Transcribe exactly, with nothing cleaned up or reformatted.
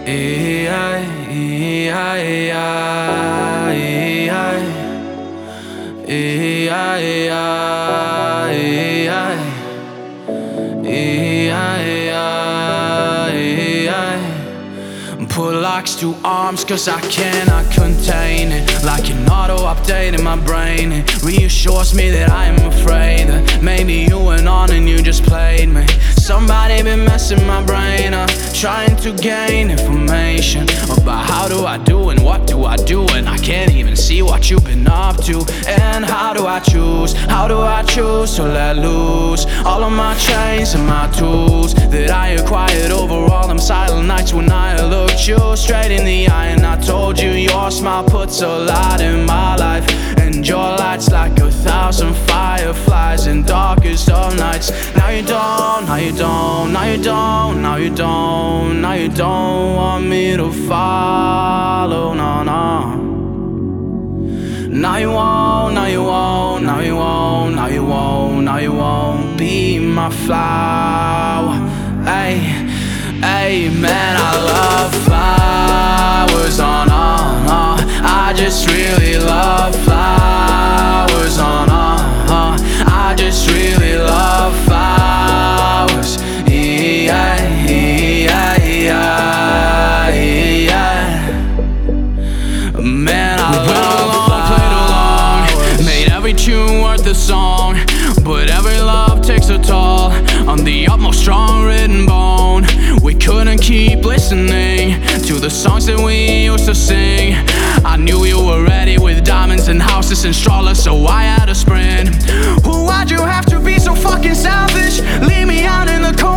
E I, E I, E I, E I, E I, E I, E I, E I, E I. Put locks to arms cause I cannot contain it. Like an auto-update in my brain. It reassures me that I am afraid that maybe you went on and you just played me. Somebody been messing my brain up, trying to gain information about how do I do and what do I do, and I can't even see what you've been up to. And how do I choose, how do I choose to let loose all of my chains and my tools that I acquired over all them silent nights when I looked you straight in the eye and I told you your smile puts a light in my life, and your light's like a thousand fireflies in darkest of nights. Now you don't, now you don't, now you don't, now you don't, now you don't want me to follow, no, no. Now you won't, now you won't, now you won't, now you won't, now you won't be my flower. Ay, ay, man, I love flowers, oh no, no. I just really love flowers, oh no, no. I just really love flowers. E I, E I, E I, E I. Man, I love flowers. Made every tune worth the song, but every love takes a toll on the utmost strong written bone. We couldn't keep listening to the songs that we used to sing. I knew you were ready with diamonds and houses and strollers, so I had to sprint. Why'd you have to be so fucking selfish? Leave me out in the cold.